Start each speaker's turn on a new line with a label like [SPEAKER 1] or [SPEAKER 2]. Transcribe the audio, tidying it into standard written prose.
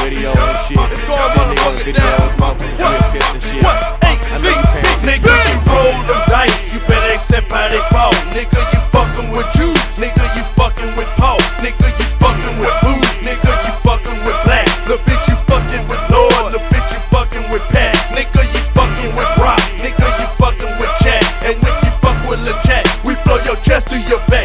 [SPEAKER 1] videos and shit. Send niggas videos, motherfuckers real pissed and shit. I know you paying attention.
[SPEAKER 2] Nigga, you roll them dice, you better accept how they fall. Nigga, you fucking with Juice. Nigga, you fucking with Paul. Nigga, you fucking with Boo. Nigga, you fucking with Black. Lil' bitch, you fucking with Lord. Lil' bitch, you fucking with Pat. Nigga, you fucking with Rock. Nigga, you fucking with Jack. And when you fuck with Lil' Jack, we blow your chest through your back.